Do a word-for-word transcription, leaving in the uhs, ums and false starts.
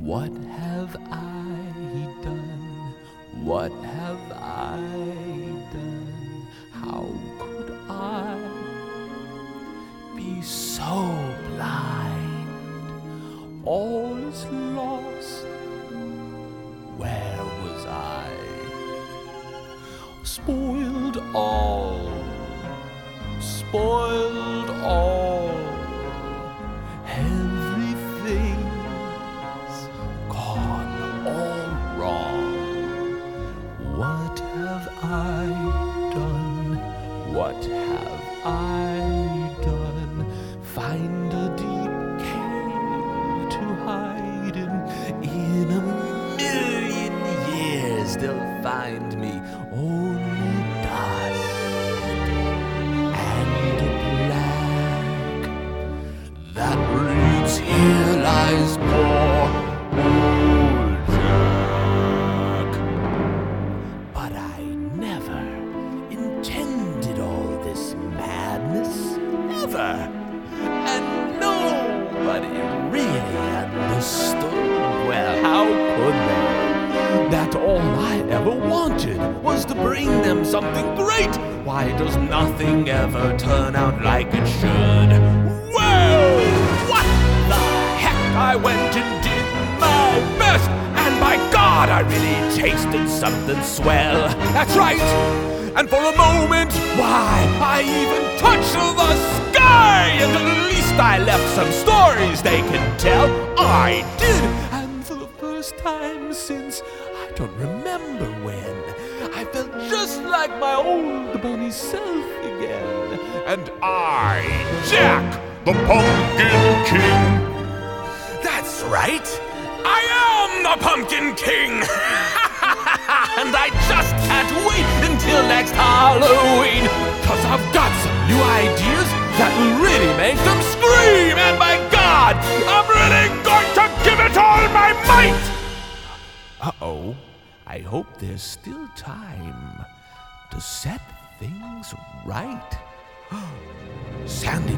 What have I done? What have I done? How could I be so blind? All is lost. Where was I? Spoiled all, spoiled all. Everything's gone all wrong. What have I done? What have I done? Find a deep cave to hide in. In a million years they'll find me only dust and black. That reads, here lies poor old Jack. But I never intended all this madness, never. And nobody really understood. Well, how could they? That all I ever wanted was to bring them something great. Why does nothing ever turn out like it should? Well, what the heck? I went and did my best, and by God, I really tasted something swell. That's right. And for a moment, why, I even touched the sky, and at least I left some stories they can tell. I did, and for the first time since I don't remember when, I felt just like my old bunny self again. And I, Jack, the Pumpkin King. That's right, I am the Pumpkin King. And I just can't wait until next Halloween, 'cause I've got some new ideas that will really make them scream. And my God, I'm really going to give it all my might. Uh-oh, I hope there's still time to set things right. Sandy